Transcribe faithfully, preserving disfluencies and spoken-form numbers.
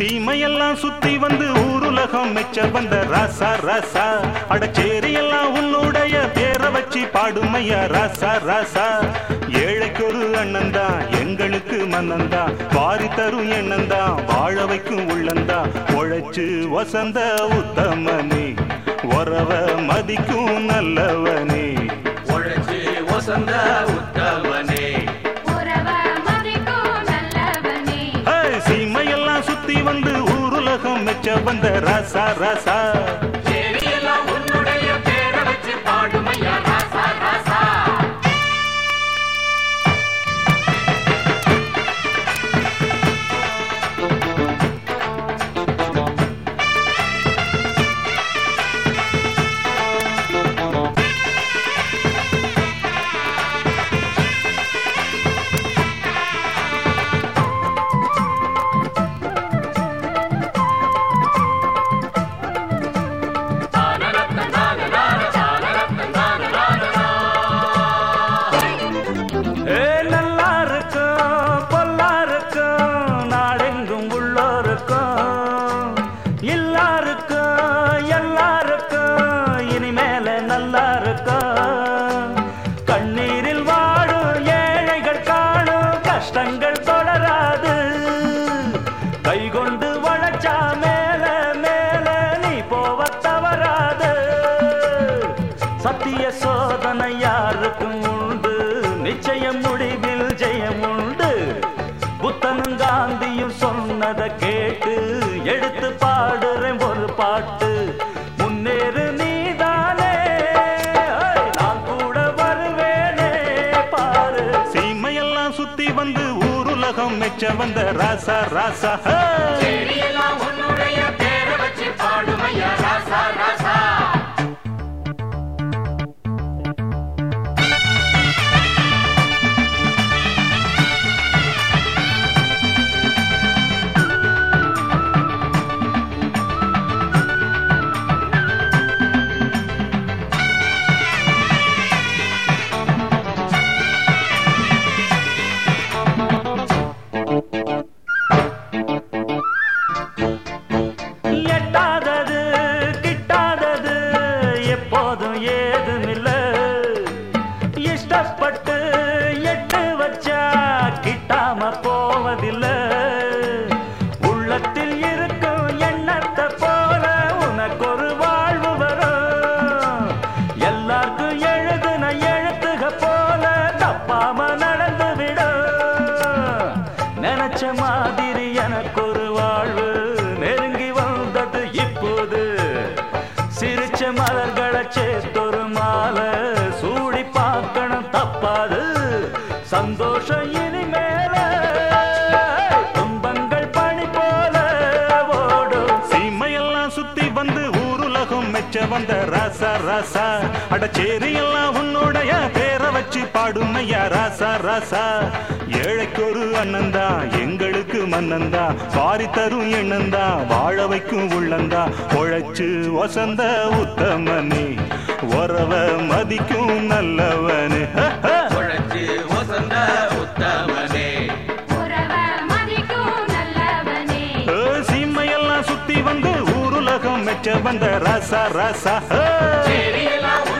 சீமையெல்லாம் சுத்தி வந்து ஊருலகம் மெச்ச வந்த ராசா ராசா அடச்சேரி எல்லாம் உன்னுடைய பேரை வச்சு பாடுமையா ராசா ராசா ஏழைக்கு ஒரு அண்ணந்தா எங்களுக்கு மன்னந்தா வாரி தரும் எண்ணந்தா வாழ வைக்கும் உள்ளந்தா உழைச்சு வசந்த உத்தமனே உறவ மதிக்கும் நல்லவனே உழைச்சு வசந்த உத்தமனே சீமையெல்லாம் சுத்தி வந்து ஊருலகம் மெச்ச வந்த ராசா ராசா உன்னுடைய பேரை வச்சு பாடுமையா ராசா ராசா கண்ணீரில் வாடும் ஏழைகள் காணும் கஷ்டங்கள் தொடராது கைகொண்டு வளச்சா மேல மேல நீ போவ தவறாது சத்திய சோதனை யாருக்கும் உண்டு நிச்சயம் முடிவில் ஜெயம் உண்டு புத்தனும் காந்தியும் சொன்னதை கேட்டு எடுத்து பாடுறேன் ஒரு பாட்டு முன்னேறு நீதானே நான் கூட வருவேனே பாரு சீமையெல்லாம் சுத்தி வந்து ஊருலகம் மெச்ச வந்த ராசா ராசா உன்னுடைய பேரை வச்சு பாடுமையா ராசா ராசா எட்டாதது கிட்டாதது எப்போதும் ஏதுமில்ல இஷ்டப்பட்டு எட்டு வச்சா கிட்டாம போவதில்லை உள்ளத்தில் இருக்கும் எண்ணத்தை போல உனக்கு ஒரு வாழ்வு வரும் எல்லாருக்கும் எழுதுன எழுத்துக போல தப்பாம நடந்து விடும் நினைச்ச மாதிரி எனக்கு ஒரு வாழ்வு நெருங்கி வந்தது இப்போது சிரிச்ச மலர்களை சேர்த்தொரு மாலை சூடி பார்க்கணும் தப்பாது சந்தோஷம் இனிமேல துன்பங்கள் பணி போல ஓடும் சீமையெல்லாம் சுத்தி வந்து ஊருலகம் மெச்ச வந்த ராசா ராசா அடச்சேரி எல்லாம் உன்னுடைய பேரை வச்சு பாடுமையா ராசா ராசா ஏழைக்கு ஒரு அண்ணந்தா எங்களுக்கு மன்னந்தா வாரி தரும் எண்ணந்தா வாழ வைக்கும் உள்ளந்தா உழைச்சு வசந்த உத்தமனே உறவ மதிக்கும் நல்லவனே உழைச்சு வசந்த உத்தமனே சீமையெல்லாம் சுத்தி வந்து ஊருலகம் மெச்ச வந்த ராசா ராசா